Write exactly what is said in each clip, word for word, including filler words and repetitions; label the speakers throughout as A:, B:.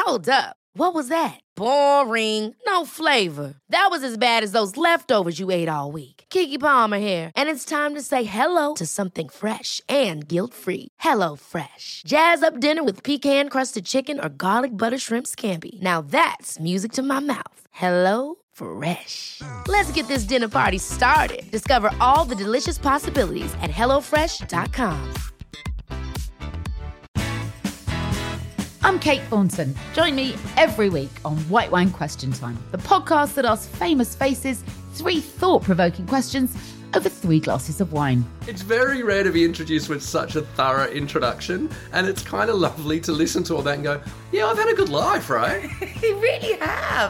A: Hold up. What was that? Boring. No flavor. That was as bad as those leftovers you ate all week. Keke Palmer here, and it's time to say hello to something fresh and guilt-free. Hello Fresh. Jazz up dinner with pecan-crusted chicken or garlic butter shrimp scampi. Now that's music to my mouth. Hello Fresh. Let's get this dinner party started. Discover all the delicious possibilities at hello fresh dot com.
B: I'm Kate Thornton. Join me every week on White Wine Question Time, the podcast that asks famous faces three thought-provoking questions over three glasses of wine.
C: It's very rare to be introduced with such a thorough introduction, and it's kind of lovely to listen to all that and go, yeah, I've had a good life, right?
A: You really have.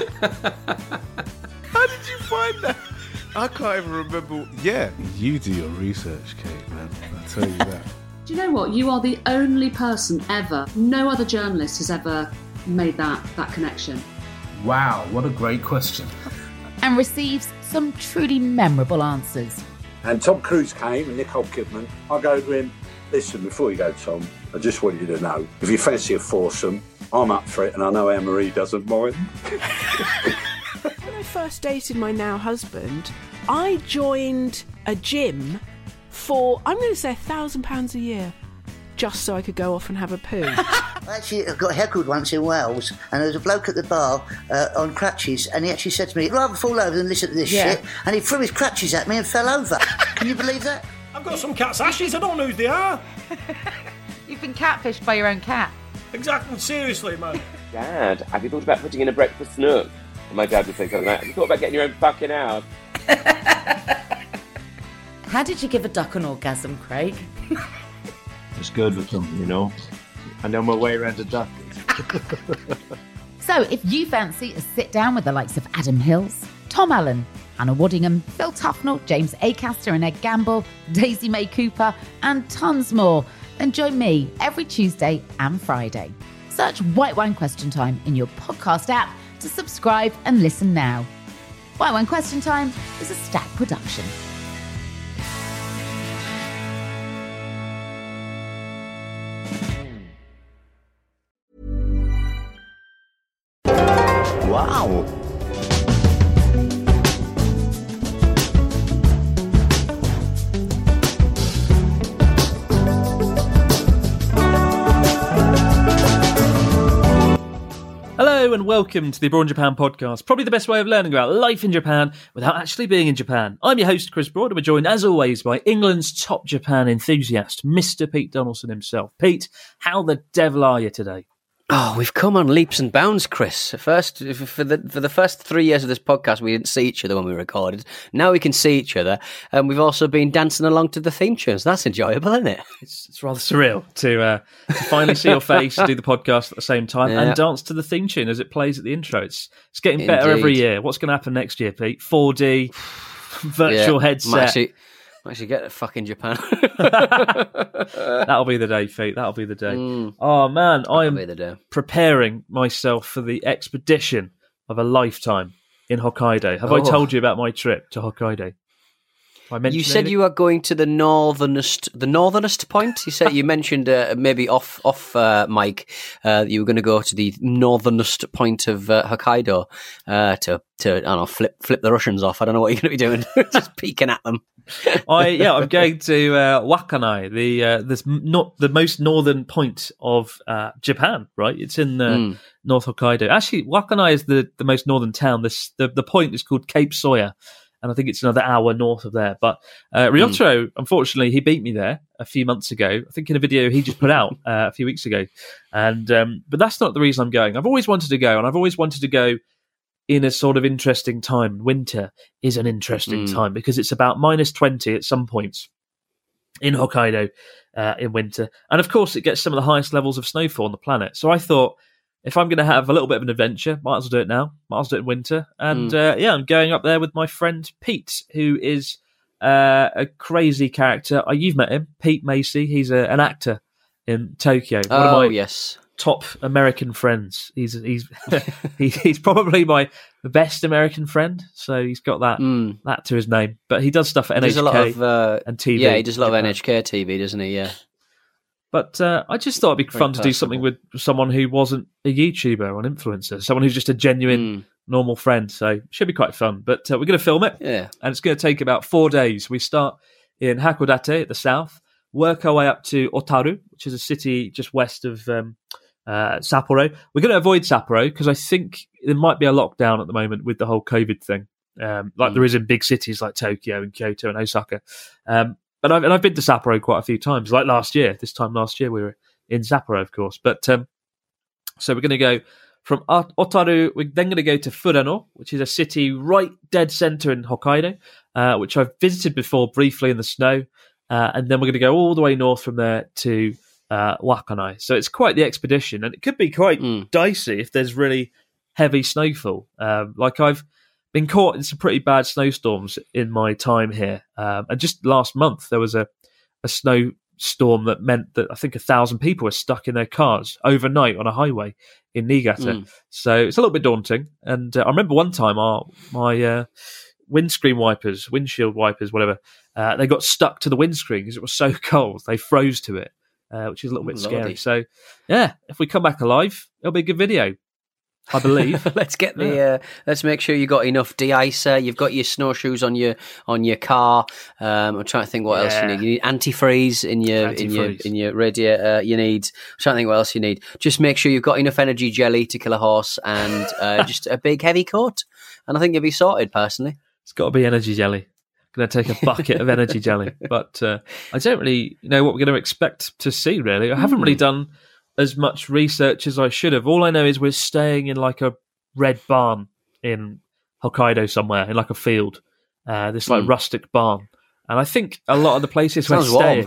D: How did you find that? I can't even remember. Yeah, you do your research, Kate, man. I tell you that.
E: Do you know what? You are the only person ever, no other journalist has ever made that, that connection.
F: Wow, what a great question.
B: And receives some truly memorable answers.
G: And Tom Cruise came and Nicole Kidman. I go to him, listen, before you go, Tom, I just want you to know, if you fancy a foursome, I'm up for it and I know Anne-Marie doesn't mind.
H: When I first dated my now husband, I joined a gym for, I'm going to say, a thousand pounds a year, just so I could go off and have a poo.
I: Actually, I got heckled once in Wales, and there was a bloke at the bar uh, on crutches, and he actually said to me, I'd rather fall over than listen to this
B: Yeah.
I: shit, and he threw his crutches at me and fell over. Can you believe that?
J: I've got some cat's ashes, I don't know who they are.
B: You've been catfished by your own cat.
J: Exactly, seriously, man.
K: Dad, have you thought about putting in a breakfast nook? And my dad would say something like, have you thought about getting your own fucking house?
L: How did you give a duck an orgasm, Craig?
F: It's good with them, you know. I know my way around a duck.
B: So if you fancy a sit down with the likes of Adam Hills, Tom Allen, Anna Waddingham, Phil Tufnell, James Acaster and Ed Gamble, Daisy May Cooper, and tons more, then join me every Tuesday and Friday. Search White Wine Question Time in your podcast app to subscribe and listen now. White Wine Question Time is a Stack production.
I: Wow.
M: Hello and welcome to the Abroad in Japan podcast, probably the best way of learning about life in Japan without actually being in Japan. I'm your host, Chris Broad, and we're joined as always by England's top Japan enthusiast, Mister Pete Donaldson himself. Pete, how the devil are you today?
N: Oh, we've come on leaps and bounds, Chris. First, for the for the first three years of this podcast, we didn't see each other when we recorded. Now we can see each other, and we've also been dancing along to the theme tunes. That's enjoyable, isn't it?
M: It's, it's rather surreal to, uh, to finally see your face, do the podcast at the same time,
N: Yeah.
M: and dance to the theme tune as it plays at the intro. It's it's getting better
N: Indeed.
M: every year. What's going to happen next year, Pete? four D, virtual
N: Yeah,
M: headset.
N: Might actually, might actually get to fucking Japan.
M: That'll be the day, Pete. That'll be the day.
N: Mm.
M: Oh, man,
N: That'll
M: I'm
N: be the day.
M: preparing myself for the expedition of a lifetime in Hokkaido. Have I
N: Oh.
M: told you about my trip to Hokkaido? I mentioned
N: You said
M: anything?
N: you were going to the northernest, the northernest point. You said you mentioned uh, maybe off off uh, mic. Uh, you were going to go to the northernest point of uh, Hokkaido uh, to to I don't know flip flip the Russians off. I don't know what you're going to be doing, just peeking at them.
M: I yeah, I'm going to uh, Wakanai, the uh, this m- not the most northern point of uh, Japan. Right, it's in uh,
N: Mm.
M: North Hokkaido. Actually, Wakanai is the, the most northern town. This the the point is called Cape Sawyer, and I think it's another hour north of there. But uh, Ryotaro, unfortunately, he beat me there a few months ago. I think in a video he just put out uh, a few weeks ago. And um, but that's not the reason I'm going. I've always wanted to go, and I've always wanted to go in a sort of interesting time. Winter is an interesting
N: Mm.
M: time because it's about minus twenty at some points in Hokkaido uh, in winter. And of course, it gets some of the highest levels of snowfall on the planet. So I thought, if I'm going to have a little bit of an adventure, might as well do it now. Might as well do it in winter. And
N: Mm.
M: uh, yeah, I'm going up there with my friend Pete, who is uh, a crazy character. Uh, you've met him, Pete Macy. He's a, an actor in Tokyo. One
N: Oh,
M: of my
N: yes.
M: top American friends. He's he's he, he's probably my best American friend. So he's got that
N: Mm.
M: that to his name. But he does stuff at
N: He does
M: N H K
N: a lot of uh,
M: and T V.
N: Yeah, he does a lot of
M: Japan.
N: N H K T V, doesn't he? Yeah.
M: But uh, I just thought it'd be
N: Very
M: fun to do
N: personable.
M: something with someone who wasn't a YouTuber or an influencer, someone who's just a genuine,
N: Mm.
M: normal friend. So it should be quite fun. But uh, we're going to film it,
N: Yeah.
M: and it's going to take about four days. We start in Hakodate at the south, work our way up to Otaru, which is a city just west of um, uh, Sapporo. We're going to avoid Sapporo because I think there might be a lockdown at the moment with the whole COVID thing, um, like
N: Mm.
M: there is in big cities like Tokyo and Kyoto and Osaka. Um, but I've, and I've been to Sapporo quite a few times, like last year. This time last year we were in Sapporo, of course. But um, so we're going to go from Ot- Otaru. We're then going to go to Furano, which is a city right dead centre in Hokkaido, uh, which I've visited before briefly in the snow. Uh, and then we're going to go all the way north from there to uh, Wakanai. So it's quite the expedition, and it could be quite
N: Mm.
M: dicey if there's really heavy snowfall. Um, like I've been caught in some pretty bad snowstorms in my time here. Um, and just last month, there was a, a snowstorm that meant that I think a thousand people were stuck in their cars overnight on a highway in Niigata.
N: Mm.
M: So it's a little bit daunting. And uh, I remember one time our my uh, windscreen wipers, windshield wipers, whatever, uh, they got stuck to the windscreen because it was so cold. They froze to it, uh, which is a little bit
N: Ooh,
M: scary.
N: lordy.
M: So, yeah, if we come back alive, it'll be a good video, I believe.
N: let's get the. Uh, let's make sure you got enough de-icer. You've got your snowshoes on your on your car. Um, I'm trying to think what else you
M: Yeah.
N: need. You need antifreeze in your in your
M: Antifreeze.
N: in your radiator. You need. I'm trying to think what else you need. Just make sure you've got enough energy jelly to kill a horse and uh, just a big heavy coat. And I think you'll be sorted. Personally,
M: It's got to be energy jelly. Going to take a bucket of energy jelly, but uh, I don't really know what we're going to expect to see. Really, I haven't really done as much research as I should have. All I know is we're staying in like a red barn in Hokkaido somewhere, in like a field. Uh, this like
N: Mm.
M: rustic barn, and I think a lot of the places we're
N: Sounds warm.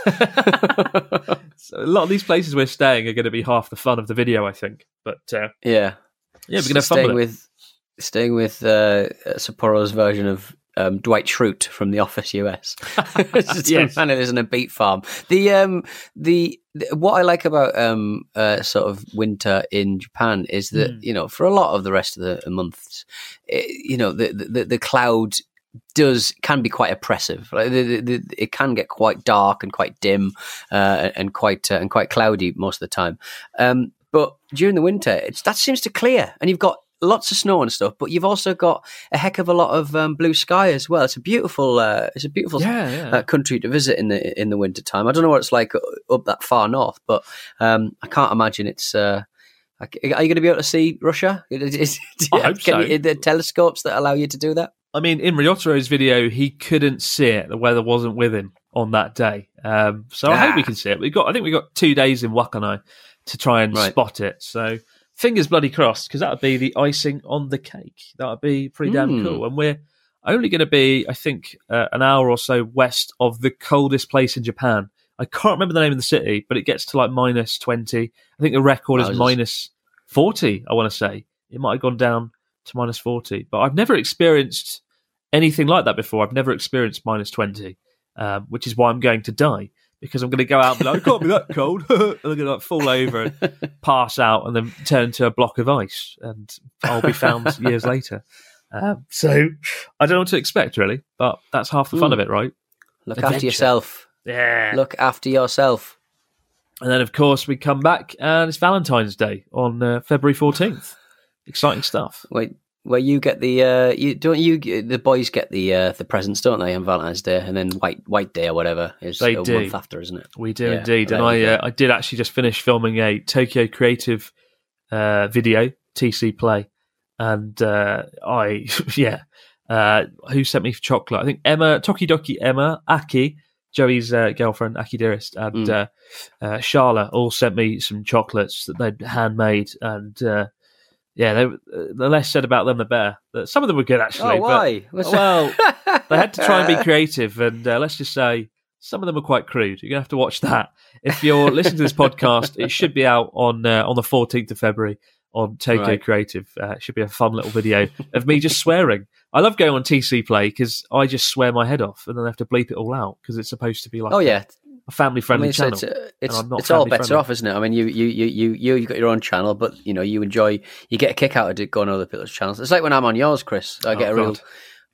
M: staying, so a lot of these places we're staying are going to be half the fun of the video, I think. But uh,
N: yeah,
M: yeah, we're going to have fun
N: staying
M: with it.
N: with staying with uh, Sapporo's version of um, Dwight Schrute from The Office U S. It's just
M: Yes.
N: a man who lives in a beet farm. The um the, the what I like about um uh, sort of winter in Japan is that
M: Mm.
N: you know for a lot of the rest of the months, it, you know the, the the cloud does can be quite oppressive. Like the, the, the, it can get quite dark and quite dim uh, and quite uh, and quite cloudy most of the time. Um, but during the winter, it's, that seems to clear, and you've got lots of snow and stuff. But you've also got a heck of a lot of um, blue sky as well. It's a beautiful, uh, it's a beautiful
M: Yeah, yeah.
N: Uh, country to visit in the in the winter time. I don't know what it's like up that far north, but um, I can't imagine it's. Uh, are you going to be able to see Russia? Is,
M: I hope
N: can
M: so.
N: You, the telescopes that allow you to do that?
M: I mean, in Ryotaro's video, he couldn't see it. The weather wasn't with him on that day. Um, so I
N: Ah.
M: hope we can see it. We got, I think we got two days in Wakanai to try and
N: Right.
M: spot it. So fingers bloody crossed, because that would be the icing on the cake. That would be pretty damn
N: Mm.
M: cool. And we're only going to be, I think, uh, an hour or so west of the coldest place in Japan. I can't remember the name of the city, but it gets to like minus twenty. I think the record is
N: Wowzers.
M: minus forty, I want to say. It might have gone down to minus forty. But I've never experienced anything like that before. I've never experienced minus twenty, um, which is why I'm going to die, because I'm going to go out and be like, it can't be that cold. and I'm going to like fall over and pass out and then turn into a block of ice, and I'll be found years later. Um, so I don't know what to expect, really, but that's half the fun
N: Mm.
M: of it, right?
N: Look
M: Adventure.
N: after yourself.
M: Yeah.
N: Look after yourself.
M: And then, of course, we come back and it's Valentine's Day on uh, February fourteenth. Exciting stuff.
N: Wait, where you get the uh, you don't you the boys get the uh, the presents, don't they, on Valentine's Day, and then White White Day or whatever is
M: They
N: a
M: do.
N: month after, isn't it?
M: We do
N: Yeah,
M: indeed.
N: well,
M: And
N: there you
M: I uh,
N: go.
M: I did actually just finish filming a Tokyo Creative uh, video, T C Play. And uh, I, yeah, uh, who sent me chocolate? I think Emma, Tokidoki Emma, Aki, Joey's uh, girlfriend, Aki Dearest, and
N: Mm.
M: uh, uh, Charlotte all sent me some chocolates that they'd handmade. And uh, yeah, they, the less said about them, the better. But some of them were good, actually.
N: Oh, why?
M: But,
N: What's
M: well, they had to try and be creative. And uh, let's just say some of them were quite crude. You're going to have to watch that. If you're listening to this podcast, it should be out on uh, on the fourteenth of February on Tokyo
N: Right.
M: Creative. Uh, it should be a fun little video of me just swearing. I love going on T C Play because I just swear my head off and then I have to bleep it all out because it's supposed to be like
N: Oh
M: a,
N: yeah,
M: a family-friendly
N: I mean, it's,
M: channel.
N: It's, uh,
M: and
N: it's,
M: I'm not
N: it's all better
M: family-friendly.
N: off, isn't it? I mean, you you you you you you got your own channel, but you know you enjoy you get a kick out of it going on other people's channels. It's like when I'm on yours, Chris. I
M: Oh,
N: get a real
M: God.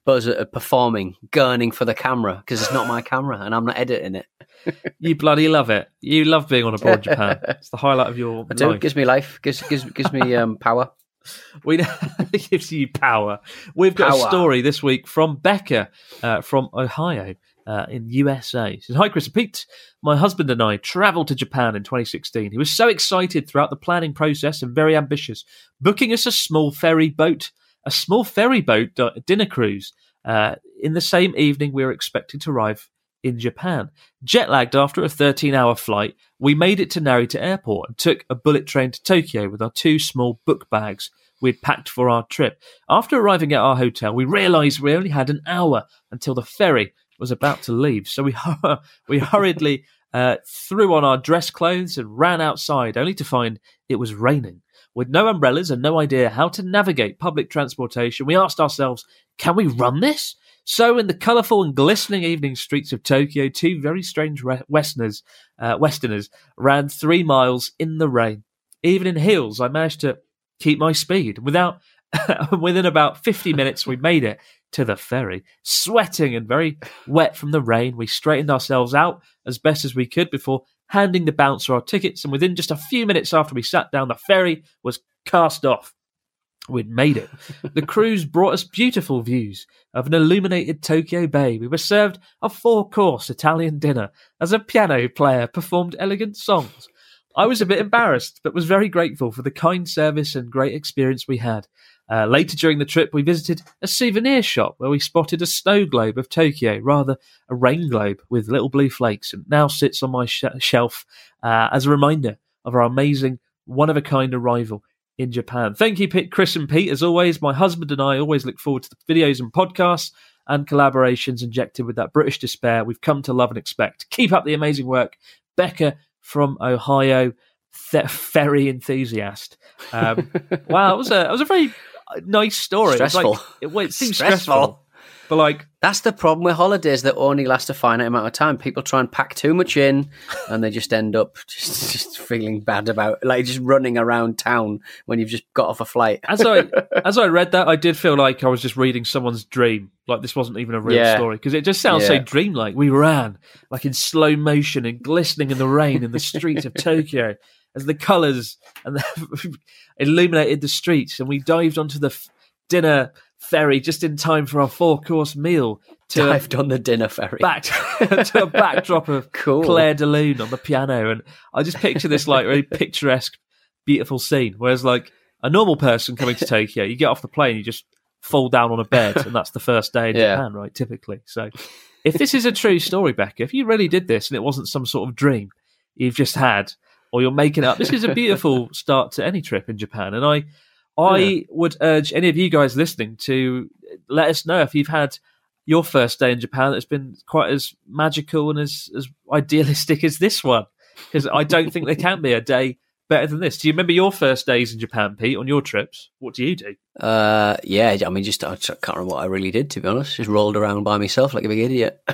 N: Buzz uh, performing, gurning for the camera because it's not my camera and I'm not editing it.
M: You bloody love it. You love being on abroad Japan. It's the highlight of your
N: I do.
M: life.
N: It gives me life. Gives gives gives me um, power.
M: We it gives you power. We've got
N: Power.
M: a story this week from Becca uh, from Ohio uh, in U S A. She says, "Hi Chris and Pete. My husband and I travelled to Japan in twenty sixteen. He was so excited throughout the planning process and very ambitious, booking us a small ferry boat, a small ferry boat di- dinner cruise. Uh, in the same evening, we were expected to arrive in Japan. Jet lagged after a thirteen-hour flight, we made it to Narita Airport and took a bullet train to Tokyo with our two small book bags we'd packed for our trip. After arriving at our hotel, we realised we only had an hour until the ferry was about to leave. So we we hurriedly uh, threw on our dress clothes and ran outside, only to find it was raining. With no umbrellas and no idea how to navigate public transportation, we asked ourselves, can we run this? So in the colourful and glistening evening streets of Tokyo, two very strange re- Westerners, uh, Westerners ran three miles in the rain. Even in heels, I managed to keep my speed. Without, within about fifty minutes, we made it to the ferry. Sweating and very wet from the rain, we straightened ourselves out as best as we could before handing the bouncer our tickets, and within just a few minutes after we sat down, the ferry was cast off. We'd made it. The cruise brought us beautiful views of an illuminated Tokyo Bay. We were served a four-course Italian dinner as a piano player performed elegant songs. I was a bit embarrassed, but was very grateful for the kind service and great experience we had. Uh, later during the trip, we visited a souvenir shop where we spotted a snow globe of Tokyo, rather a rain globe with little blue flakes, and now sits on my sh- shelf uh, as a reminder of our amazing, one-of-a-kind arrival in Japan. Thank you, Pete, Chris and Pete. As always, my husband and I always look forward to the videos and podcasts and collaborations injected with that British despair we've come to love and expect. Keep up the amazing work. Becca from Ohio, th- ferry enthusiast. Um, wow, it was a it was a very nice story.
N: Stressful.
M: It, was like, it, it seems
N: stressful.
M: stressful. But like,
N: that's the problem with holidays that only last a finite amount of time. People try and pack too much in, and they just end up just, just feeling bad about, like, just running around town when you've just got off a flight.
M: as I as I read that, I did feel like I was just reading someone's dream. Like this wasn't even a real
N: Yeah.
M: story, because it just sounds
N: Yeah.
M: so dreamlike. We ran like in slow motion and glistening in the rain in the streets of Tokyo as the colours and the illuminated the streets, and we dived onto the f- dinner ferry just in time for our four-course meal. To
N: Dived on the dinner ferry.
M: back to a backdrop of
N: Cool.
M: Claire de Lune on the piano, and I just picture this like really picturesque, beautiful scene. Whereas like a normal person coming to Tokyo, you get off the plane, you just fall down on a bed, and that's the first day in
N: Yeah.
M: Japan, right? Typically. So, if this is a true story, Becca, if you really did this and it wasn't some sort of dream you've just had, or you're making it up, this is a beautiful start to any trip in Japan. And I, I
N: Yeah.
M: would urge any of you guys listening to let us know if you've had your first day in Japan that's been quite as magical and as, as idealistic as this one, because I don't think there can be a day better than this. Do you remember your first days in Japan, Pete, on your trips? What do you do?
N: Uh, yeah, I mean, just I can't remember what I really did, to be honest. Just rolled around by myself like a big idiot.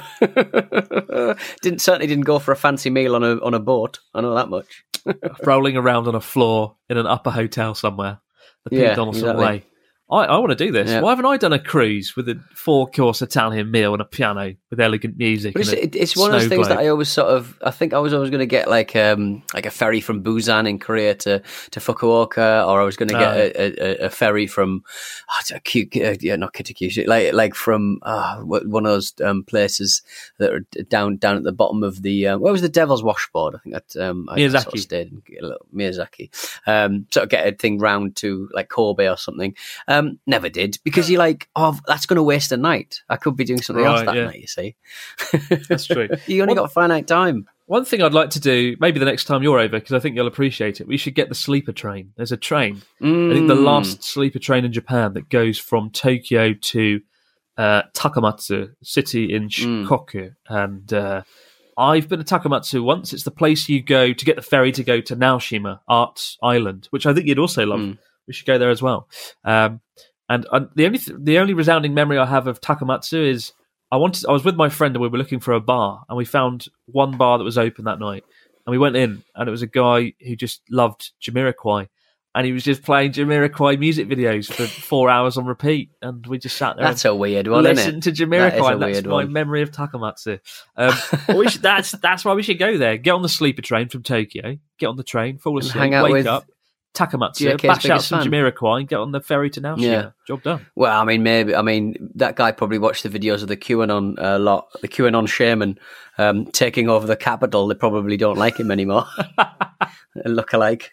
N: didn't certainly didn't go for a fancy meal on a on a boat. I know that much.
M: Rolling around on a floor in an upper hotel somewhere, the Pete
N: Yeah,
M: Donaldson
N: exactly.
M: way. I, I want to do this.
N: Yeah.
M: Why haven't I done a cruise with a four-course Italian meal and a piano with elegant music?
N: But it's,
M: and a
N: it, it's one of those
M: snow
N: things
M: globe?
N: that I always sort of. I think I was always going to get like um like a ferry from Busan in Korea to, to Fukuoka, or I was going to get
M: Oh.
N: a, a, a ferry from oh, it's a cute, uh, yeah, not Kitakyushu, like like from uh, one of those um, places that are down down at the bottom of the uh, where was the Devil's Washboard? I think that um, I
M: Miyazaki.
N: sort of stayed and get a little Miyazaki, um, sort of get a thing round to like Kobe or something. Um, never did. Because you're like, oh, that's going to waste a night. I could be doing something else
M: Right,
N: that
M: yeah.
N: night, you see.
M: That's true.
N: You only
M: One-
N: got finite time.
M: One thing I'd like to do, maybe the next time you're over, because I think you'll appreciate it, we should get the sleeper train. There's a train. I think the
N: Mm.
M: last sleeper train in Japan that goes from Tokyo to uh, Takamatsu, city in
N: Mm.
M: Shikoku. And uh, I've been to Takamatsu once. It's the place you go to get the ferry to go to Naoshima, Arts Island, which I think you'd also love.
N: Mm.
M: We should go there as well. Um, and uh, the only th- the only resounding memory I have of Takamatsu is I wanted. I was with my friend and we were looking for a bar, and we found one bar that was open that night. And we went in, and it was a guy who just loved Jamiroquai. and he was just playing Jamiroquai music videos for four hours on repeat, and we just sat there.
N: That's
M: and
N: a weird one, isn't
M: listened
N: it?
M: to Jamiroquai.
N: That is a
M: and that's
N: weird
M: my
N: one.
M: memory of Takamatsu. Um, we should, that's that's why we should go there. Get on the sleeper train from Tokyo. Get on the train, fall asleep,
N: hang out
M: wake
N: with
M: up. Takamatsu,
N: J K's
M: bash out
N: biggest
M: some
N: fan.
M: Jamiroquai, and get on the ferry to Naoshima.
N: Yeah.
M: Job done.
N: Well, I mean, maybe. I mean, that guy probably watched the videos of the QAnon uh, lot, the QAnon shaman um, taking over the capital. They probably don't like him anymore. Look alike.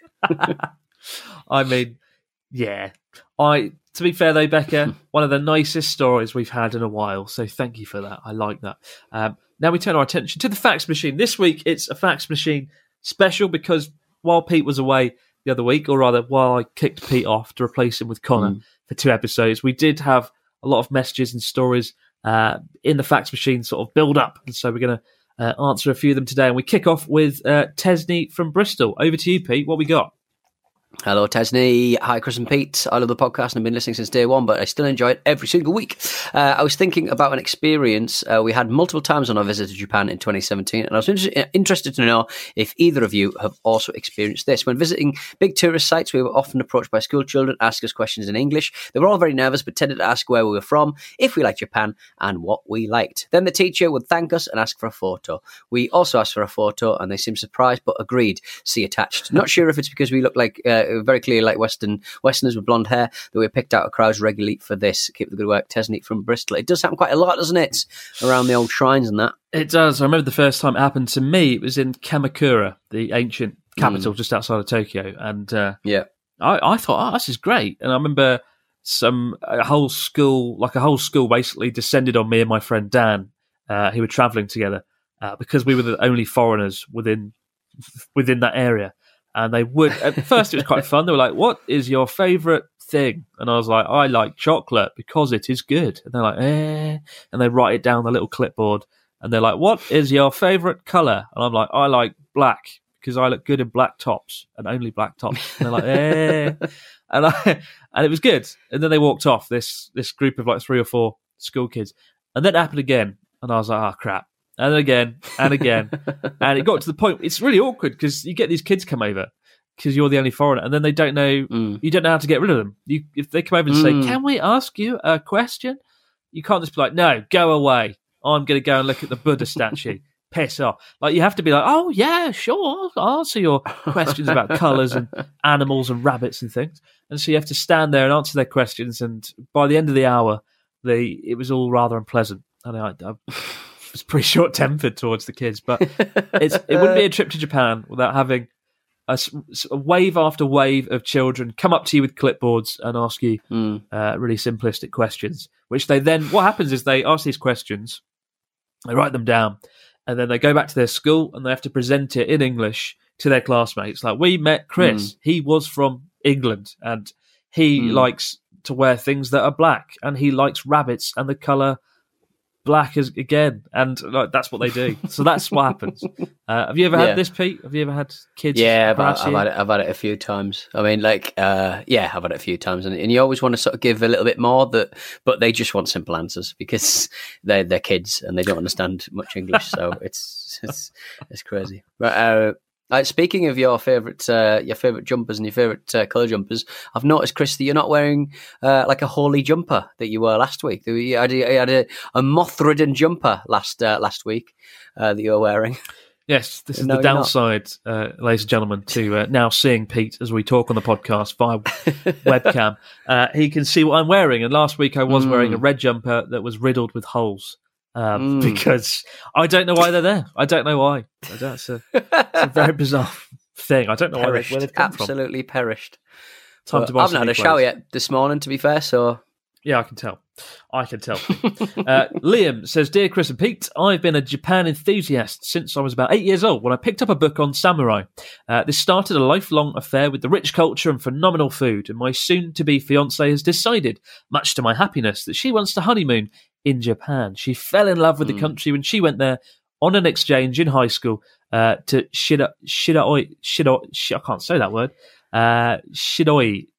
M: I mean, yeah. I. To be fair though, Becca, one of the nicest stories we've had in a while. So thank you for that. I like that. Um, now we turn our attention to the fax machine. This week it's a fax machine special because while Pete was away the other week, or rather while I kicked Pete off to replace him with Connor
N: Mm.
M: for two episodes, we did have a lot of messages and stories uh, in the fax machine sort of build up. And so we're going to uh, answer a few of them today. And we kick off with uh, Tesney from Bristol. Over to you, Pete. What we got?
N: Hello, Tesney. Hi, Chris and Pete. I love the podcast and I've been listening since day one, but I still enjoy it every single week. Uh, I was thinking about an experience uh, we had multiple times on our visit to Japan in twenty seventeen, and I was inter- interested to know if either of you have also experienced this. When visiting big tourist sites, we were often approached by school children, ask us questions in English. They were all very nervous, but tended to ask where we were from, if we liked Japan, and what we liked. Then the teacher would thank us and ask for a photo. We also asked for a photo, and they seemed surprised, but agreed. See attached. Not sure if it's because we look like... Uh, very clearly like Western Westerners with blonde hair that we picked out of crowds regularly for this. Keep the good work, Tesney from Bristol. It does happen quite a lot, doesn't it? Around the old shrines and that.
M: It does. I remember the first time it happened to me. It was in Kamakura, the ancient capital
N: Mm.
M: just outside of Tokyo, and uh,
N: yeah,
M: I, I thought, oh, this is great. And I remember some a whole school, like a whole school, basically descended on me and my friend Dan, uh, who were travelling together uh, because we were the only foreigners within within that area. And they would, at first it was quite fun. They were like, what is your favourite thing? And I was like, I like chocolate because it is good. And they're like, eh. And they write it down on the little clipboard. And they're like, what is your favourite colour? And I'm like, I like black because I look good in black tops and only black tops. And they're like, eh. And I, and it was good. And then they walked off, this this group of like three or four school kids. And then it happened again. And I was like, oh, crap. And again, and again. And it got to the point, it's really awkward because you get these kids come over because you're the only foreigner, and then they don't know,
N: mm.
M: you don't know how to get rid of them. You, if they come over and
N: Mm.
M: say, can we ask you a question? You can't just be like, no, go away. I'm going to go and look at the Buddha statue. Piss off. Like, you have to be like, oh, yeah, sure, I'll answer your questions about colours and animals and rabbits and things. And so you have to stand there and answer their questions, and by the end of the hour, they it was all rather unpleasant. And I, I was pretty short-tempered towards the kids, but it's, it wouldn't be a trip to Japan without having a, s- a wave after wave of children come up to you with clipboards and ask you
N: mm.
M: uh, really simplistic questions, which they then, what happens is they ask these questions, they write them down, and then they go back to their school and they have to present it in English to their classmates. Like, we met Chris,
N: Mm.
M: he was from England, and he
N: Mm.
M: likes to wear things that are black, and he likes rabbits and the colour black is again, and like that's what they do. So that's what happens. Uh, have you ever had
N: Yeah.
M: this, Pete? Have you ever had kids?
N: Yeah, I've,
M: harass
N: I've
M: you?
N: had it. I've had it a few times. I mean, like, uh, yeah, I've had it a few times, and, and you always want to sort of give a little bit more. That, but they just want simple answers because they're they're kids and they don't understand much English. So it's it's it's crazy. But uh, uh, speaking of your favorite uh, your favorite jumpers and your favorite uh, color jumpers, I've noticed, Chris, that you're not wearing uh, like a holy jumper that you were last week. You had a, you had a, a moth-ridden jumper last uh, last week uh, that you were wearing.
M: Yes, this is
N: No,
M: the
N: you're not.
M: downside, uh, ladies and gentlemen, to uh, now seeing Pete as we talk on the podcast via webcam. Uh, he can see what I'm wearing, and last week I was
N: Mm.
M: wearing a red jumper that was riddled with holes um,
N: Mm.
M: because I don't know why they're there. I don't know why. I don't, it's, a, it's a very bizarre thing. I don't know why they,
N: Perished,
M: where they've come from.
N: absolutely perished.
M: Time
N: But
M: to buy
N: I've
M: some
N: not had
M: new
N: a shower
M: clothes.
N: yet this morning, to be fair. So
M: Yeah, I can tell. I can tell. uh, Liam says, Dear Chris and Pete, I've been a Japan enthusiast since I was about eight years old when I picked up a book on samurai. Uh, this started a lifelong affair with the rich culture and phenomenal food, and my soon-to-be fiancée has decided, much to my happiness, that she wants to honeymoon in Japan. She fell in love with the
N: Mm.
M: country when she went there on an exchange in high school uh, to Shida, Shidaoi, Shidaoi, Shi- I can't say that word, uh, Shidoi,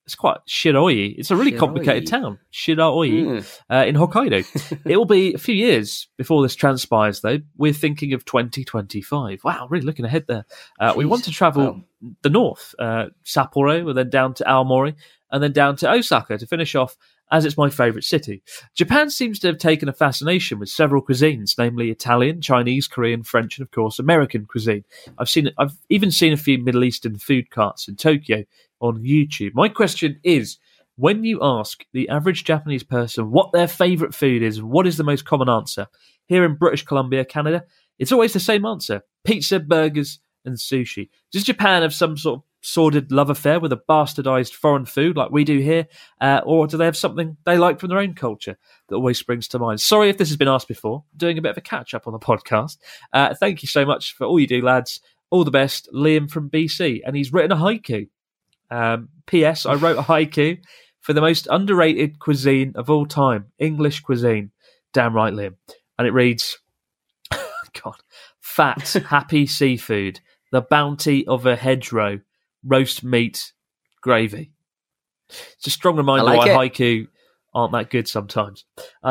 M: It's quite Shiroi. It's a really
N: Shiroi.
M: complicated town, Shiroi,
N: Mm.
M: uh, in Hokkaido. It will be a few years before this transpires, though. We're thinking of twenty twenty-five. Wow, really looking ahead there. Uh, we
N: Jeez.
M: want to travel
N: Wow.
M: the north, uh, Sapporo, and then down to Aomori, and then down to Osaka to finish off, as it's my favourite city. Japan seems to have taken a fascination with several cuisines, namely Italian, Chinese, Korean, French, and of course American cuisine. I've seen, I've even seen a few Middle Eastern food carts in Tokyo on YouTube. My question is, when you ask the average Japanese person what their favourite food is, what is the most common answer? Here in British Columbia, Canada, it's always the same answer: pizza, burgers, and sushi. Does Japan have some sort of sordid love affair with a bastardized foreign food like we do here, uh, or do they have something they like from their own culture that always springs to mind? Sorry if this has been asked before. I'm doing a bit of a catch up on the podcast. Uh, thank you so much for all you do, lads. All the best, Liam from B C, and he's written a haiku. Um, P S. I wrote a haiku for the most underrated cuisine of all time, English cuisine. Damn right, Liam. And it reads, God, fat, happy seafood, the bounty of a hedgerow, roast meat, gravy. It's a strong reminder
N: I like
M: why
N: it.
M: haiku aren't that good sometimes. Uh,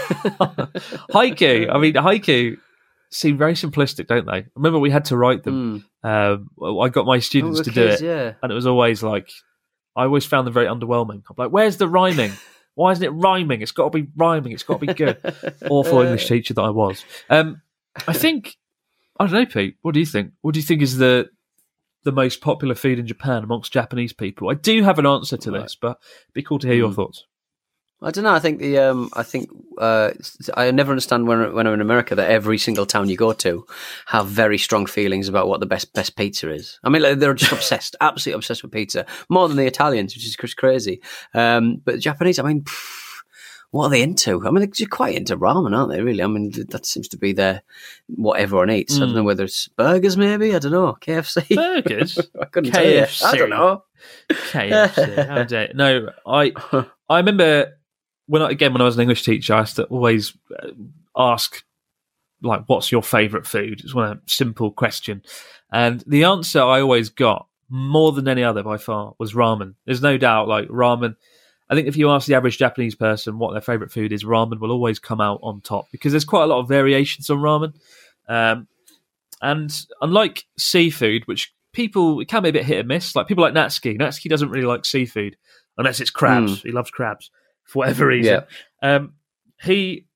M: haiku, I mean, haiku seem very simplistic, don't they? I remember we had to write them. Um, well, I got my students
N: Oh,
M: to
N: the
M: do
N: kids,
M: it,
N: yeah.
M: and it was always like, I always found them very underwhelming. I'm like, where's the rhyming? Why isn't it rhyming? It's got to be rhyming. It's got to be good. Awful English teacher that I was. Um, I think, I don't know, Pete. What do you think? What do you think is the the most popular food in Japan amongst Japanese people? I do have an answer to this, but it'd be cool to hear your
N: Mm.
M: thoughts.
N: I don't know. I think the um, I think uh, I never understand when when I'm in America that every single town you go to have very strong feelings about what the best best pizza is. I mean, like, they're just obsessed, absolutely obsessed with pizza, more than the Italians, which is just crazy. Um, but the Japanese, I mean, pff, what are they into? I mean, they're quite into ramen, aren't they? Really? I mean, that seems to be their what everyone eats. I don't
M: Mm.
N: know whether it's burgers, maybe. I don't know. K F C
M: Burgers?
N: I couldn't
M: K F C.
N: tell you. I don't know.
M: K F C. How dare no, I I remember when I, again when I was an English teacher, I used to always uh, ask like, "What's your favourite food?" It's one simple question, and the answer I always got more than any other by far was ramen. There's no doubt, like ramen. I think if you ask the average Japanese person what their favourite food is, ramen will always come out on top because there's quite a lot of variations on ramen, um, and unlike seafood, which people it can be a bit hit and miss. Like people like Natsuki. Natsuki doesn't really like seafood unless it's crabs.
N: Mm.
M: He loves crabs for whatever reason. Um, he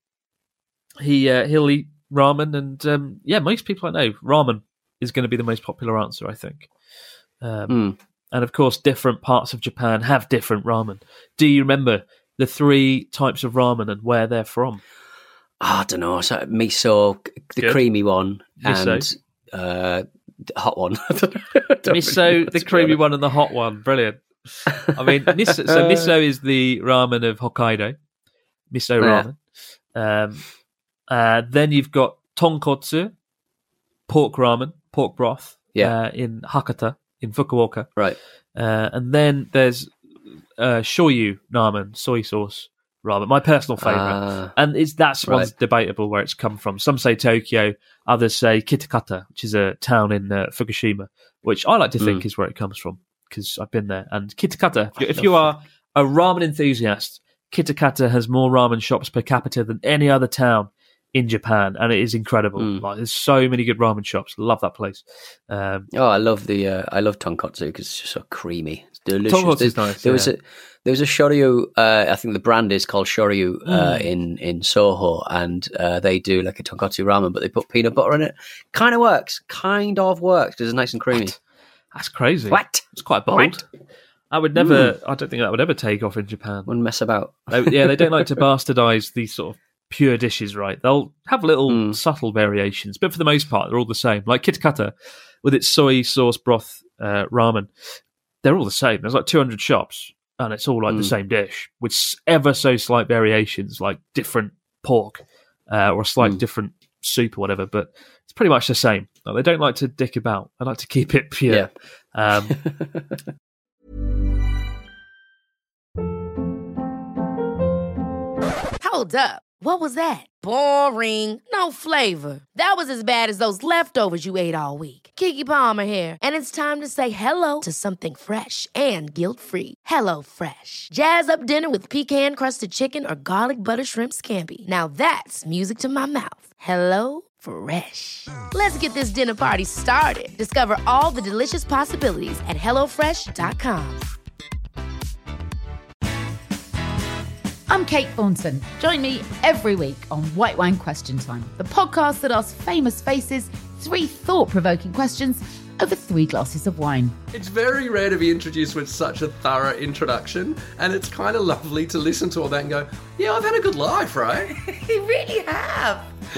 M: he uh, he'll eat ramen, and um, yeah, most people I know, ramen is going to be the most popular answer, I think. Um,
N: Mm.
M: And of course, different parts of Japan have different ramen. Do you remember the three types of ramen and where they're from?
N: I don't know. So miso, the
M: Good.
N: creamy one,
M: Miso.
N: and uh, the hot one.
M: Miso, the creamy one, and the hot one. Brilliant. I mean, miso, so miso is the ramen of Hokkaido. Miso
N: Yeah.
M: ramen. Um, uh, then you've got tonkotsu, pork ramen, pork broth,
N: Yeah.
M: uh, in Hakata, in Fukuoka.
N: Right.
M: Uh, and then there's uh, shoyu ramen, soy sauce ramen, my personal favourite.
N: Ah.
M: and it's that's
N: Right.
M: one's debatable where it's come from. Some say Tokyo, others say Kitakata, which is a town in uh, Fukushima, which I like to think
N: Mm.
M: is where it comes from because I've been there. And Kitakata, if you, if you are a ramen enthusiast, Kitakata has more ramen shops per capita than any other town in Japan, and it is incredible.
N: Mm.
M: Like, there's so many good ramen shops. Love that place. Um,
N: Oh, I love the uh, I love tonkotsu because it's just so creamy. It's delicious.
M: Tonkotsu is
N: There-
M: nice,
N: There was
M: yeah.
N: a there was a shoryu. Uh, I think the brand is called Shoryu uh,
M: Mm.
N: in in Soho, and uh, they do like a tonkotsu ramen, but they put peanut butter in it. Kind of works. Kind of works because it's nice and creamy.
M: That's crazy.
N: What?
M: It's quite bold. I would never. I don't think that would ever take off in Japan.
N: Wouldn't mess about.
M: They, yeah, they don't like to bastardize these sort of pure dishes, right? They'll have little subtle variations, but for the most part, they're all the same. Like Kitakata, with its soy sauce broth uh, ramen, they're all the same. There's like two hundred shops, and it's all like the
N: Mm.
M: same dish with s- ever so slight variations, like different pork uh, or a slight
N: Mm.
M: different soup or whatever. But it's pretty much the same. Like, they don't like to dick about. They like to keep it pure.
N: Yeah.
M: Um,
A: Hold up. What was that? Boring. No flavor. That was as bad as those leftovers you ate all week. Keke Palmer here, and it's time to say hello to something fresh and guilt-free. Hello Fresh. Jazz up dinner with pecan-crusted chicken or garlic butter shrimp scampi. Now that's music to my mouth. Hello Fresh. Let's get this dinner party started. Discover all the delicious possibilities at hello fresh dot com.
B: I'm Kate Thornton. Join me every week on White Wine Question Time, the podcast that asks famous faces three thought-provoking questions over three glasses of wine.
C: It's very rare to be introduced with such a thorough introduction, and it's kind of lovely to listen to all that and go, yeah, I've had a good life, right?
L: You really have.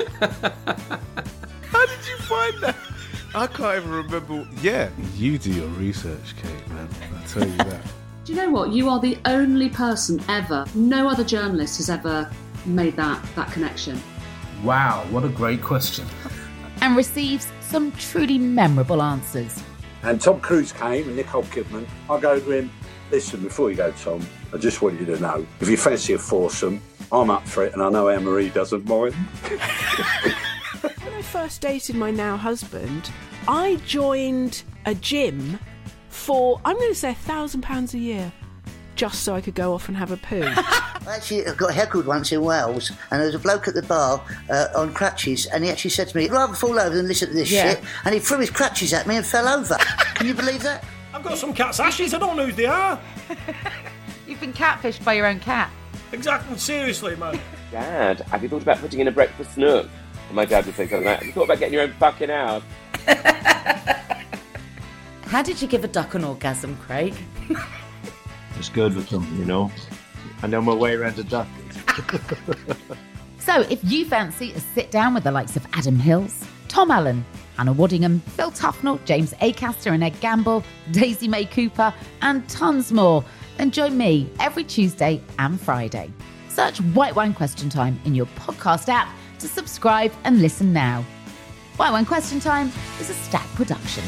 D: How did you find that? I can't even remember. Yeah, you do your research, Kate, man. I tell you that.
E: Do you know what? You are the only person ever, no other journalist has ever made that, that connection.
J: Wow, what a great question.
B: And receives some truly memorable answers.
G: And Tom Cruise came and Nicole Kidman. I go to him, listen, before you go, Tom, I just want you to know, if you fancy a foursome, I'm up for it, and I know Anne-Marie doesn't mind.
H: When I first dated my now husband, I joined a gym for, I'm going to say, a thousand pounds a year, just so I could go off and have a poo.
I: I actually got heckled once in Wales, and there was a bloke at the bar uh, on crutches, and he actually said to me, I'd rather fall over than listen to this
J: Yeah.
I: shit, and he threw his crutches at me and fell over. Can you believe that?
J: I've got some cat's ashes, I don't know who they are.
B: You've been catfished by your own cat.
J: Exactly, seriously, man.
K: Dad, have you thought about putting in a breakfast nook? And my dad would say something like, have you thought about getting your own fucking house?
L: How did you give a duck an orgasm, Craig?
F: It's good for something, you know. I know my way around a duck.
B: So if you fancy a sit down with the likes of Adam Hills, Tom Allen, Hannah Waddingham, Phil Tufnell, James Acaster and Ed Gamble, Daisy May Cooper, and tons more, then join me every Tuesday and Friday. Search White Wine Question Time in your podcast app to subscribe and listen now. White Wine Question Time is a Stack production.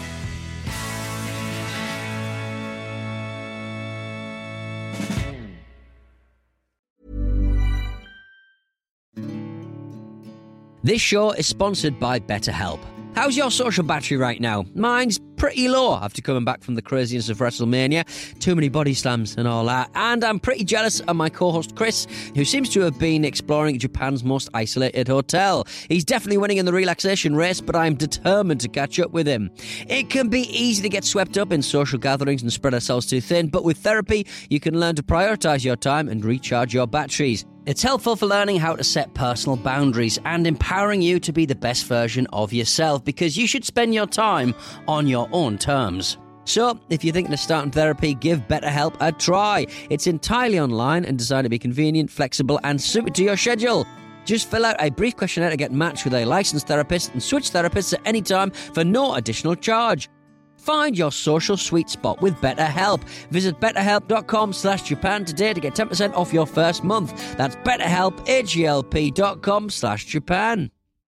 N: This show is sponsored by BetterHelp. How's your social battery right now? Mine's pretty low after coming back from the craziness of WrestleMania. Too many body slams and all that. And I'm pretty jealous of my co-host Chris, who seems to have been exploring Japan's most isolated hotel. He's definitely winning in the relaxation race, but I'm determined to catch up with him. It can be easy to get swept up in social gatherings and spread ourselves too thin, but with therapy, you can learn to prioritise your time and recharge your batteries. It's helpful for learning how to set personal boundaries and empowering you to be the best version of yourself, because you should spend your time on your own terms. So, if you're thinking of starting therapy, give BetterHelp a try. It's entirely online and designed to be convenient, flexible and suited to your schedule. Just fill out a brief questionnaire to get matched with a licensed therapist and switch therapists at any time for no additional charge. Find your social sweet spot with BetterHelp. Visit betterhelp.com slash Japan today to get ten percent off your first month. That's betterhelp, H-E-L-P dot com slash Japan.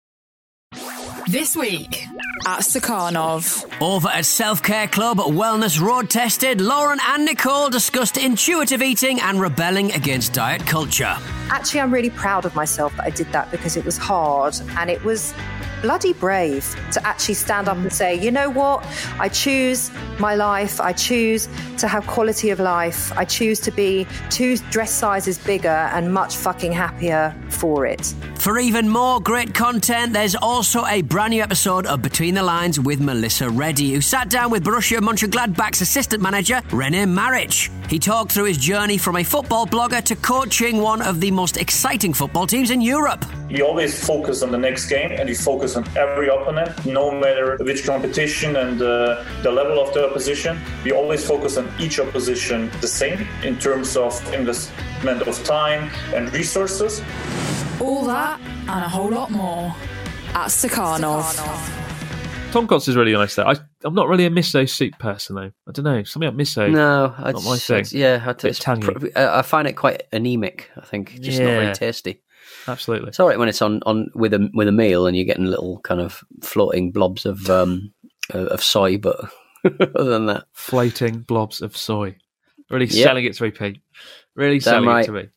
O: This week at Stakhanov.
N: Over at Self-Care Club Wellness Road Tested, Lauren and Nicole discussed intuitive eating and rebelling against diet culture.
P: Actually, I'm really proud of myself that I did that, because it was hard and it was bloody brave to actually stand up and say, you know what, I choose my life, I choose to have quality of life, I choose to be two dress sizes bigger and much fucking happier for it.
N: For even more great content, there's also a brand new episode of Between the Lines with Melissa Reddy, who sat down with Borussia Mönchengladbach's assistant manager, René Maric. He talked through his journey from a football blogger to coaching one of the most exciting football teams in Europe.
Q: You always focus on the next game and you focus on every opponent, no matter which competition and uh, the level of the opposition. You always focus on each opposition the same in terms of investment of time and resources.
O: All that and a whole lot more at Stakhanov.
M: Tom Cots is really nice there. I, I'm not really a miso soup person though. I don't know. Something about miso.
N: No,
M: not
N: it's,
M: my thing.
N: It's, yeah, I,
M: Bit
N: it's
M: tangy.
N: pr- I find it quite anemic. I think just not
M: Yeah.
N: very tasty.
M: Absolutely.
N: It's all right when it's on, on with a with a meal and you're getting little kind of floating blobs of um of soy, but other than that,
M: Floating blobs of soy. Really
N: Yep.
M: selling it to me, Pete. Really
N: Damn
M: selling
N: right.
M: it to me.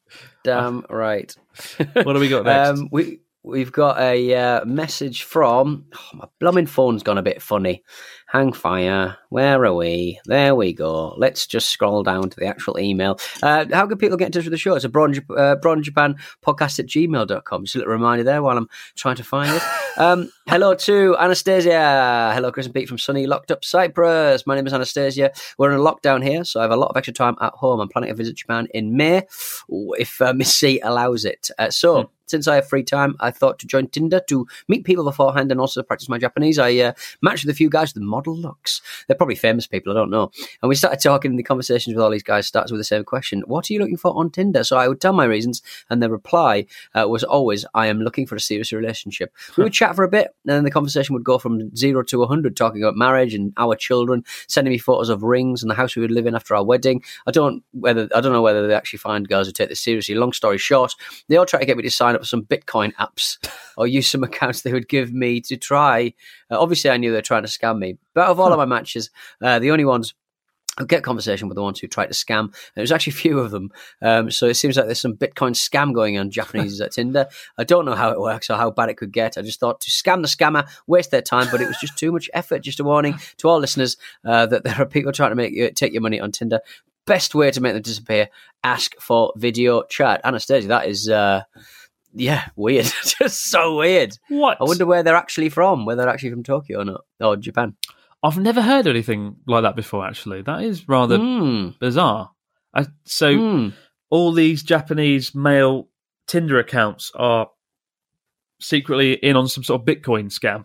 N: damn right.
M: What do we got next?
N: Um, we we've got a uh, message from. Oh, my blooming phone's gone a bit funny. Hang fire. Where are we? There we go. Let's just scroll down to the actual email. Uh, how can people get in touch with the show? It's a Brawn, Jap- uh, Brawn Japan podcast at gmail dot com. Just a little reminder there while I'm trying to find it. Um, hello to Anastasia. Hello, Chris and Pete from sunny locked up Cyprus. My name is Anastasia. We're in a lockdown here, so I have a lot of extra time at home. I'm planning to visit Japan in May, if uh, Miss C allows it. Uh, so... Hmm. Since I have free time, I thought to join Tinder to meet people beforehand and also practice my Japanese. I uh, matched with a few guys with model looks. They're probably famous people, I don't know. And we started talking, and the conversations with all these guys starts with the same question. What are you looking for on Tinder? So I would tell my reasons, and the reply uh, was always, I am looking for a serious relationship. We would chat for a bit, and then the conversation would go from zero to one hundred, talking about marriage and our children, sending me photos of rings and the house we would live in after our wedding. I don't whether I don't know whether they actually find girls who take this seriously. Long story short, they all try to get me to sign up for some Bitcoin apps or use some accounts they would give me to try. Uh, obviously, I knew they were trying to scam me. But out of all of my matches, uh, the only ones who get conversation with the ones who try to scam, and there's actually a few of them. Um, so it seems like there's some Bitcoin scam going on Japanese at Tinder. I don't know how it works or how bad it could get. I just thought to scam the scammer, waste their time, but it was just too much effort. Just a warning to all listeners uh, that there are people trying to make you take your money on Tinder. Best way to make them disappear, ask for video chat. Anastasia, that is... Uh, Yeah, weird. Just so weird.
M: What?
N: I wonder where they're actually from, whether they're actually from Tokyo or not, or Japan.
M: I've never heard anything like that before, actually. That is rather
N: mm.
M: bizarre. I, so
N: mm.
M: all these Japanese male Tinder accounts are secretly in on some sort of Bitcoin scam,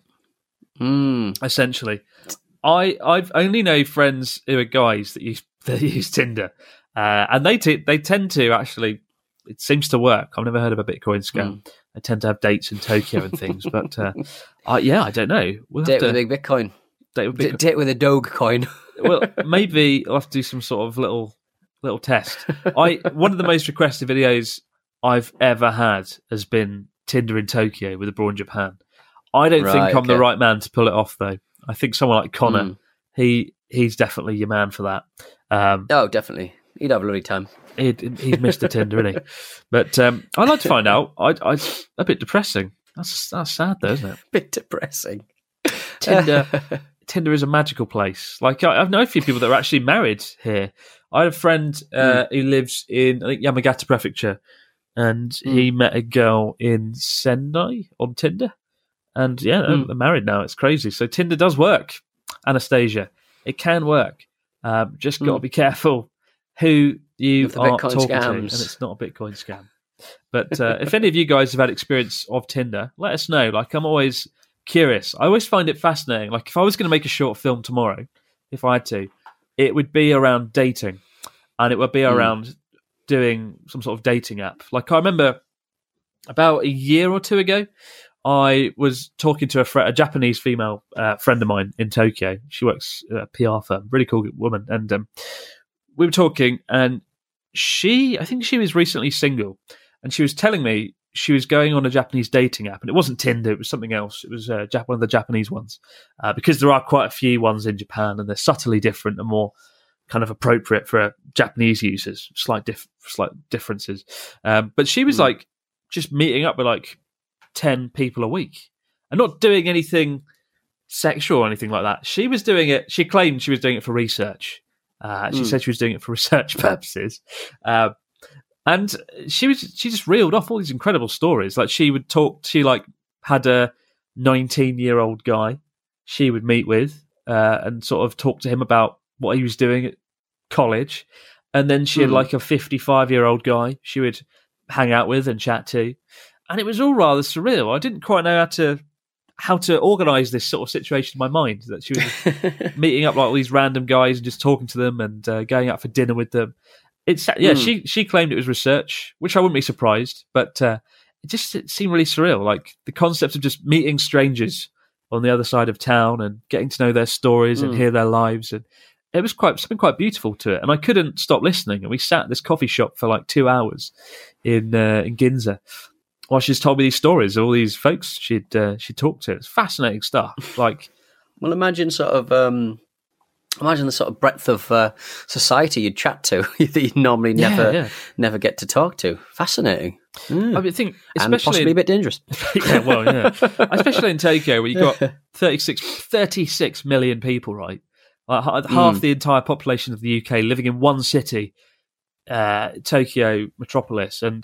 N: mm.
M: essentially. I I've only know friends who are guys that use that use Tinder, uh, and they t- they tend to actually. It seems to work. I've never heard of a Bitcoin scam. Mm. I tend to have dates in Tokyo and things, but uh, uh, yeah, I don't know. We'll
N: date
M: have to,
N: with a big Bitcoin.
M: Date with, Bitcoin.
N: D- date with a Doge coin.
M: Well, maybe I'll have to do some sort of little little test. I one of the most requested videos I've ever had has been Tinder in Tokyo with a Brawn Japan. I don't
N: right,
M: think I'm
N: okay.
M: the right man to pull it off, though. I think someone like Connor, mm. he he's definitely your man for that. Um,
N: oh, definitely. He'd have a lovely time.
M: He'd, he'd missed a Tinder, isn't he? But um, I'd like to find out. I, I, a bit depressing. That's that's sad, though, isn't it?
N: A bit depressing.
M: Tinder, Tinder is a magical place. Like I, I've known a few people that are actually married here. I had a friend uh, mm. who lives in I think Yamagata Prefecture, and mm. he met a girl in Sendai on Tinder, and yeah, mm. they're married now. It's crazy. So Tinder does work, Anastasia. It can work. Um, just got to mm. be careful who you are talking scams. to, and it's not a Bitcoin scam. But uh, if any of you guys have had experience of Tinder, let us know. Like, I'm always curious. I always find it fascinating. Like, if I was going to make a short film tomorrow, if I had to, it would be around dating, and it would be around mm. doing some sort of dating app. Like, I remember about a year or two ago, I was talking to a, fr- a Japanese female uh, friend of mine in Tokyo. She works at a P R firm, really cool woman, and um, we were talking, and she, I think she was recently single, and she was telling me she was going on a Japanese dating app, and it wasn't Tinder, it was something else. It was uh, one of the Japanese ones, uh, because there are quite a few ones in Japan, and they're subtly different and more kind of appropriate for uh, Japanese users, slight, dif- slight differences. Um, but she was mm. like just meeting up with like ten people a week and not doing anything sexual or anything like that. She was doing it, she claimed she was doing it for research. Uh, she mm. said she was doing it for research purposes. Uh, and she was she just reeled off all these incredible stories. Like, she would talk, she like had a nineteen-year-old guy she would meet with uh, and sort of talk to him about what he was doing at college. And then she mm. had like a fifty-five-year-old guy she would hang out with and chat to. And it was all rather surreal. I didn't quite know how to how to organise this sort of situation in my mind, that she was meeting up like all these random guys and just talking to them and uh, going out for dinner with them. It's yeah, mm. she she claimed it was research, which I wouldn't be surprised, but uh, it just it seemed really surreal. Like, the concept of just meeting strangers on the other side of town and getting to know their stories mm. and hear their lives, and it was quite something quite beautiful to it. And I couldn't stop listening. And we sat at this coffee shop for like two hours in uh, in Ginza, while she's told me these stories of all these folks she'd uh, she'd talked to. It's fascinating stuff. Like,
N: well, imagine sort of um, Imagine the sort of breadth of uh, society you'd chat to that you'd normally
M: Yeah,
N: never
M: yeah.
N: never get to talk to. Fascinating. Mm.
M: I mean, I think
N: and
M: especially
N: possibly
M: in-
N: a bit dangerous.
M: yeah, well, yeah. Especially in Tokyo, where you've got thirty-six, thirty-six million people, right? Like, ha- half
N: Mm.
M: the entire population of the U K living in one city, uh, Tokyo metropolis. And,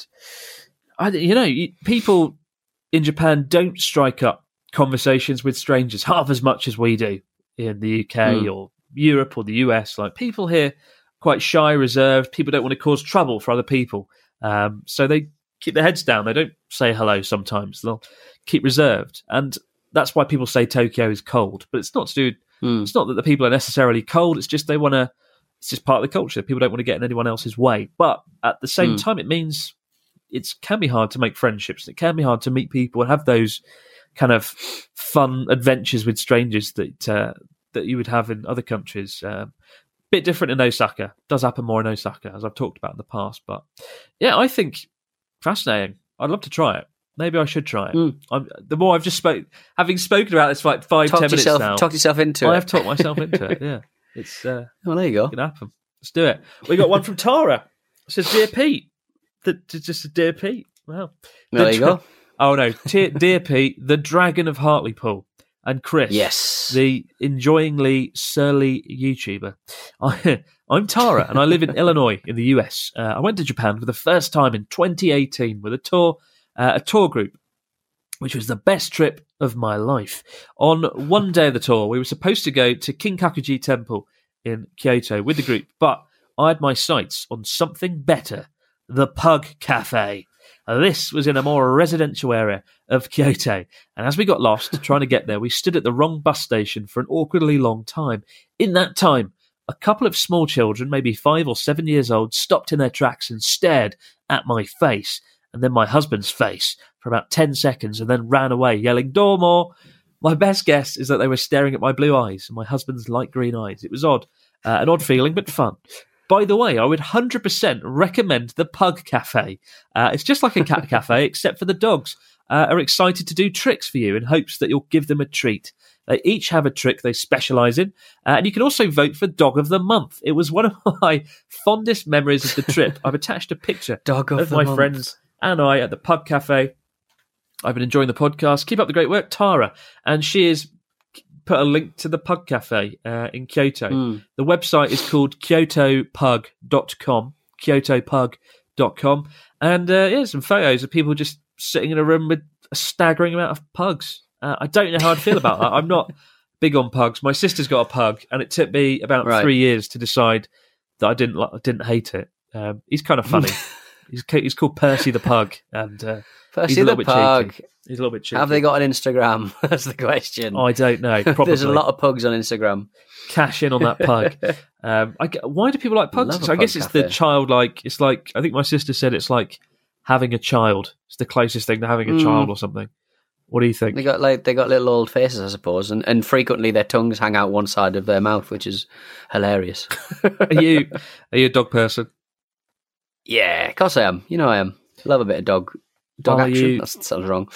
M: I, you know, you- people in Japan don't strike up conversations with strangers half as much as we do in the U K
N: Mm.
M: or Europe or the U S. Like, people here quite shy, reserved. People don't want to cause trouble for other people. Um, so they keep their heads down. They don't say hello sometimes. They'll keep reserved. And that's why people say Tokyo is cold. But it's not to do,
N: Mm.
M: it's not that the people are necessarily cold. It's just they want to, it's just part of the culture. People don't want to get in anyone else's way. But at the same
N: Mm.
M: time, it means it can be hard to make friendships. It can be hard to meet people and have those kind of fun adventures with strangers that uh, that you would have in other countries. Um, bit different in Osaka. Does happen more in Osaka, as I've talked about in the past. But yeah, I think fascinating. I'd love to try it. Maybe I should try it.
N: Mm.
M: I'm, the more I've just spoke, having spoken about this for like five,
N: Talked
M: ten minutes
N: yourself-
M: now,
N: talked yourself into
M: I
N: it.
M: have talked myself into it. Yeah, it's uh,
N: well, there you go.
M: It can happen. Let's do it. We got one from Tara. It says, "Dear Pete," the, just a "Dear Pete." Wow.
N: There
M: The
N: you
M: dra-
N: go.
M: Oh no, Dear, Dear Pete, the Dragon of Hartlepool, and Chris,
N: Yes,
M: the enjoyingly surly YouTuber. I, I'm Tara, and I live in Illinois in the U S. Uh, I went to Japan for the first time in twenty eighteen with a tour, uh, a tour group, which was the best trip of my life. On one day of the tour, we were supposed to go to Kinkakuji Temple in Kyoto with the group, but I had my sights on something better, the Pug Cafe. Uh, This was in a more residential area of Kyoto, and as we got lost trying to get there, we stood at the wrong bus station for an awkwardly long time. In that time, a couple of small children, maybe five or seven years old, stopped in their tracks and stared at my face, and then my husband's face, for about ten seconds, and then ran away, yelling, "Domo!" My best guess is that they were staring at my blue eyes and my husband's light green eyes. It was odd, uh, an odd feeling, but fun. By the way, I would one hundred percent recommend the Pug Cafe. Uh, it's just like a cat cafe, except for the dogs uh, are excited to do tricks for you in hopes that you'll give them a treat. They each have a trick they specialise in, uh, and you can also vote for Dog of the Month. It was one of my fondest memories of the trip. I've attached a picture
N: Dog of
M: of
N: the
M: my
N: month.
M: friends and I at the Pub Cafe. I've been enjoying the podcast. Keep up the great work, Tara. And she has put a link to the Pug Cafe uh, in Kyoto.
N: Mm.
M: The website is called kyoto pug dot com, kyoto pug dot com. And uh, yeah, some photos of people just sitting in a room with a staggering amount of pugs. Uh, I don't know how I'd feel about that. I'm not big on pugs. My sister's got a pug, and it took me about
N: Right.
M: three years to decide that I didn't li- didn't hate it. Um, he's kind of funny. he's ca- he's called Percy the Pug, and uh,
N: Percy
M: he's a little
N: the
M: bit
N: Pug.
M: cheeky. He's a little bit cheeky.
N: Have they got an Instagram? That's the question.
M: I don't know. Probably.
N: There's a lot of pugs on Instagram.
M: Cash in on that pug. um, I, g- why do people like pugs?
N: Love a
M: So I
N: pug
M: guess it's
N: cafe.
M: the childlike. It's like I think my sister said it's like having a child. It's the closest thing to having a
N: Mm.
M: child or something. What do you think?
N: They got like they got little old faces, I suppose, and, and frequently their tongues hang out one side of their mouth, which is hilarious.
M: Are you are you a dog person?
N: Yeah, of course I am. You know I am. Love a bit of dog dog
M: Are
N: action.
M: you-
N: That sounds wrong.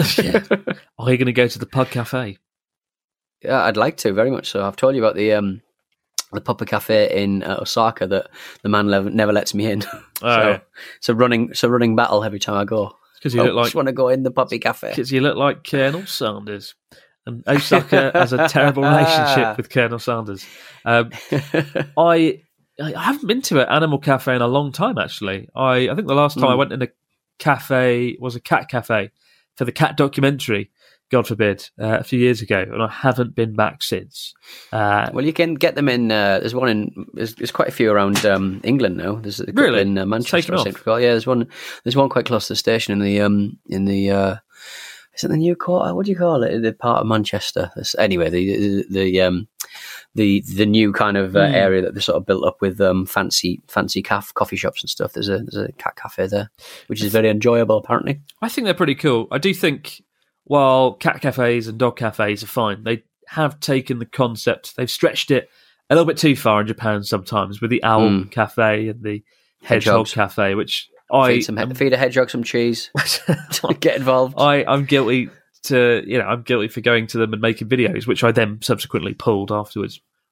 M: Are you going to go to the Pug Cafe?
N: Yeah, I'd like to very much so. I've told you about the um the Pupper Cafe in uh, Osaka that the man lev- never lets me in. so
M: yeah.
N: it's a running it's a running battle every time I go.
M: 'Cause you
N: I
M: look like-
N: just want to go in the Puppy Cafe.
M: Because you look like Colonel Sanders. And Osaka has a terrible relationship with Colonel Sanders. Um, I I haven't been to an animal cafe in a long time, actually. I, I think the last time I
N: Mm.
M: went in a cafe was a cat cafe for the cat documentary, God forbid, uh, a few years ago, and I haven't been back since. Uh,
N: Well, you can get them in. Uh, there's one in. There's, there's quite a few around um, England now. There's a couple
M: Really?
N: in uh, Manchester.
M: Taken
N: I
M: off?
N: seem to recall. Yeah, there's one. There's one quite close to the station in the um in the. Uh, is it the new quarter? What do you call it? The part of Manchester. There's, anyway, the the, the um the the new kind of uh,
M: Hmm.
N: area that they sort of built up with um fancy fancy caf- coffee shops and stuff. There's a there's a cat cafe there, which is very enjoyable apparently.
M: I think they're pretty cool. I do think while cat cafes and dog cafes are fine, they have taken the concept, they've stretched it a little bit too far in Japan sometimes with the owl
N: Mm.
M: cafe and the hedgehog
N: Hedgehogs.
M: cafe, which I
N: Feed some feed a hedgehog some cheese. Get involved.
M: I, I'm guilty to, you know, I'm guilty for going to them and making videos, which I then subsequently pulled afterwards.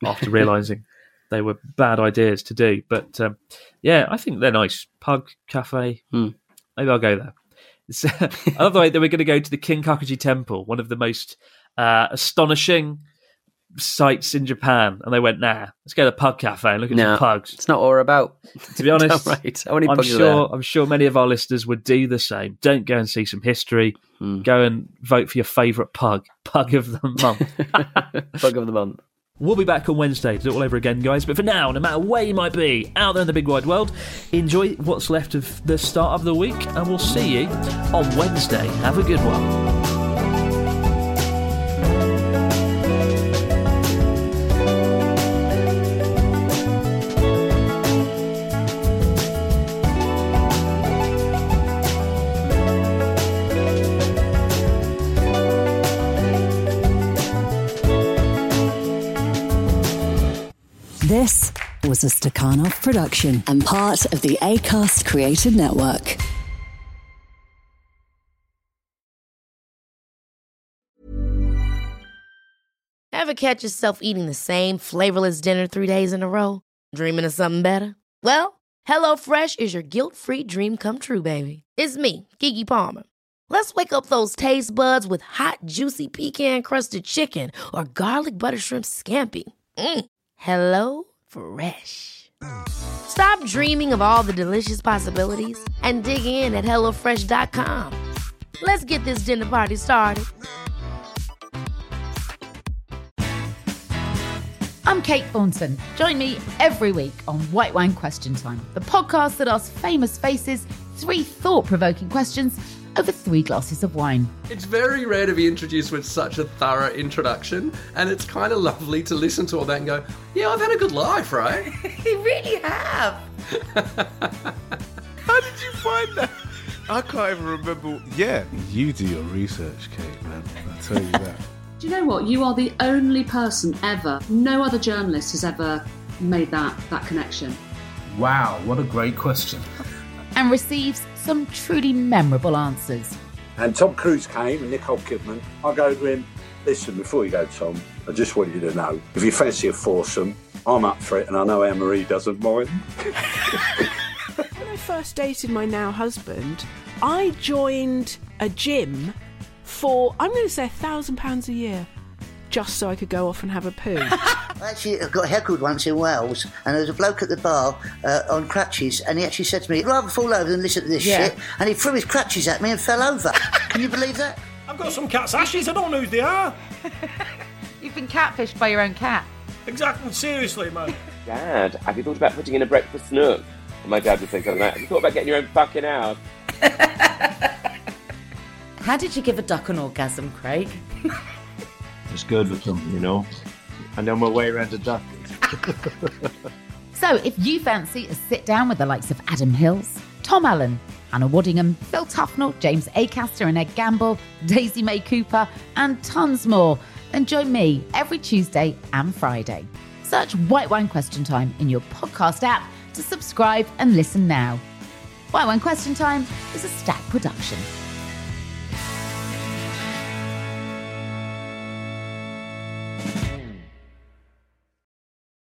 M: after realising they were bad ideas to do. But um, yeah, I think they're nice. Pug Cafe,
N: hmm.
M: maybe I'll go there. It's, I love the way that we're going to go to the Kinkakuji Temple, one of the most uh, astonishing sites in Japan, and they went, nah, let's go to the Pug Cafe and look at
N: No,
M: some pugs.
N: It's not what we're about.
M: To be honest,
N: right. How many
M: I'm
N: pugs are
M: sure
N: there?
M: I'm sure many of our listeners would do the same. Don't go and see some history.
N: Hmm.
M: Go and vote for your favourite pug, pug of the month.
N: Pug of the month.
M: We'll be back on Wednesday to do it all over again, guys. But for now, no matter where you might be out there in the big wide world, enjoy what's left of the start of the week, and we'll see you on Wednesday. Have a good one.
R: This was a Stakhanov production and part of the Acast Creator Network.
A: Ever catch yourself eating the same flavorless dinner three days in a row? Dreaming of something better? Well, HelloFresh is your guilt-free dream come true, baby. It's me, Keke Palmer. Let's wake up those taste buds with hot, juicy pecan-crusted chicken or garlic butter shrimp scampi. Mm. Hello Fresh. Stop dreaming of all the delicious possibilities and dig in at hello fresh dot com. Let's get this dinner party started.
B: I'm Kate Thornton. Join me every week on White Wine Question Time, the podcast that asks famous faces three thought-provoking questions over three glasses of wine.
C: It's very rare to be introduced with such a thorough introduction, and it's kind of lovely to listen to all that and go, yeah, I've had a good life, right?
L: You really have.
D: How did you find that? I can't even remember. Yeah, you do your research, Kate, man. I tell you that.
E: Do you know what? You are the only person ever, no other journalist has ever made that, that connection.
J: Wow, what a great question.
B: And receives some truly memorable answers.
G: And Tom Cruise came and Nicole Kidman. I go to him, listen, before you go, Tom, I just want you to know, if you fancy a foursome, I'm up for it, and I know Anne-Marie doesn't mind.
H: When I first dated my now husband, I joined a gym for, I'm going to say, a thousand pounds a year, just so I could go off and have a poo.
I: I actually got heckled once in Wales, and there was a bloke at the bar uh, on crutches, and he actually said to me, I'd rather fall over than listen to this
J: Yeah.
I: shit, and he threw his crutches at me and fell over. Can you believe that?
J: I've got some cat's ashes, I don't know who they are.
B: You've been catfished by your own cat.
J: Exactly, seriously, man.
K: Dad, have you thought about putting in a breakfast nook? And my dad would say something like, have you thought about getting your own fucking house?
L: How did you give a duck an orgasm, Craig?
F: It's good with them, you know. I know my way around a duck.
B: So if you fancy a sit down with the likes of Adam Hills, Tom Allen, Hannah Waddingham, Phil Tufnell, James Acaster and Ed Gamble, Daisy May Cooper, and tons more, then join me every Tuesday and Friday. Search White Wine Question Time in your podcast app to subscribe and listen now. White Wine Question Time is a Stack production.